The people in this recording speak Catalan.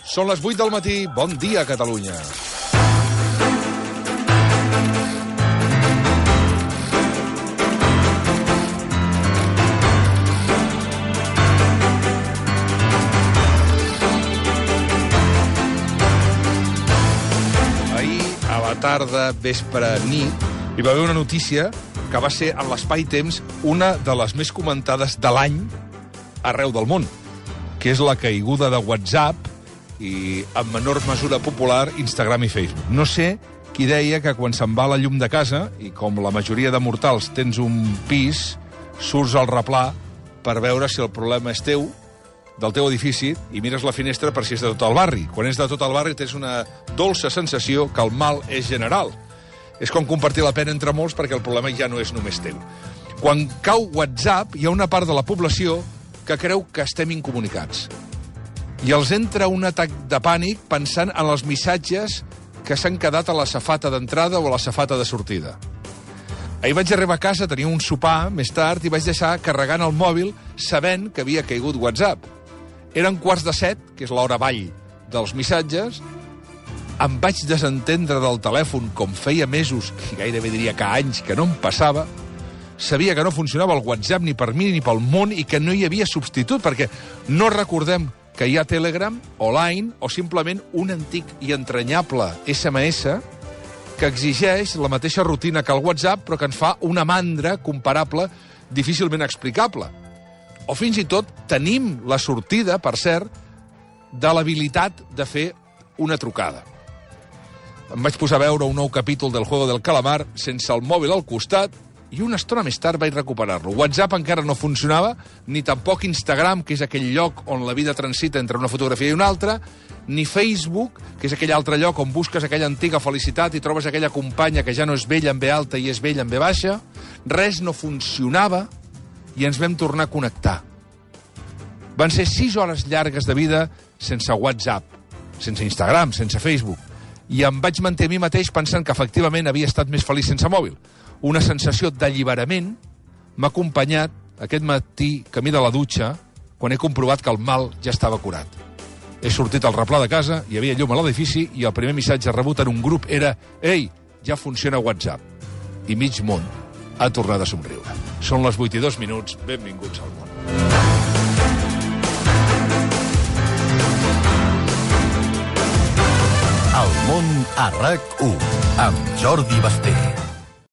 Són les 8 del matí. Bon dia, Catalunya. Ahir, a la tarda, vespre, nit, hi va haver una notícia que va ser, en l'espai-temps, una de les més comentades de l'any arreu del món, que és la caiguda de WhatsApp i, en menor mesura popular, Instagram i Facebook. No sé qui deia que quan se'n va la llum de casa, i com la majoria de mortals tens un pis, surts al replà per veure si el problema és teu, del teu edifici, i mires la finestra per si és de tot el barri. Quan és de tot el barri tens una dolça sensació que el mal és general. És com compartir la pena entre molts perquè el problema ja no és només teu. Quan cau WhatsApp, hi ha una part de la població que creu que estem incomunicats. I els entra un atac de pànic pensant en els missatges que s'han quedat a la safata d'entrada o a la safata de sortida. Ahir vaig arribar a casa, tenia un sopar més tard, i vaig deixar carregant el mòbil sabent que havia caigut WhatsApp. Eren 6:45, que és l'hora vall dels missatges. Em vaig desentendre del telèfon com feia mesos, i gairebé diria que anys, que no em passava. Sabia que no funcionava el WhatsApp ni per mi ni pel món i que no hi havia substitut, perquè no recordem que hi ha Telegram o Line o simplement un antic i entranyable SMS que exigeix la mateixa rutina que el WhatsApp però que ens fa una mandra comparable, difícilment explicable. O fins i tot tenim la sortida, per cert, de l'habilitat de fer una trucada. Em vaig posar a veure un nou capítol del Juego del Calamar sense el mòbil al costat i una estona més tard vaig recuperar-lo. WhatsApp encara no funcionava, ni tampoc Instagram, que és aquell lloc on la vida transita entre una fotografia i una altra, ni Facebook, que és aquell altre lloc on busques aquella antiga felicitat i trobes aquella companya que ja no és vella en B alta i és vella en B baixa. Res no funcionava i ens vam tornar a connectar. Van ser 6 hores llargues de vida sense WhatsApp, sense Instagram, sense Facebook. I em vaig mantenir a mi mateix pensant que efectivament havia estat més feliç sense mòbil. Una sensació d'alliberament m'ha acompanyat aquest matí camí de la dutxa quan he comprovat que el mal ja estava curat. He sortit al replà de casa, hi havia llum a l'edifici i el primer missatge rebut en un grup era «Ei, ja funciona WhatsApp». I mig món ha tornat a somriure. Són les 8:02, benvinguts al món. El món a RAC1 amb Jordi Basté.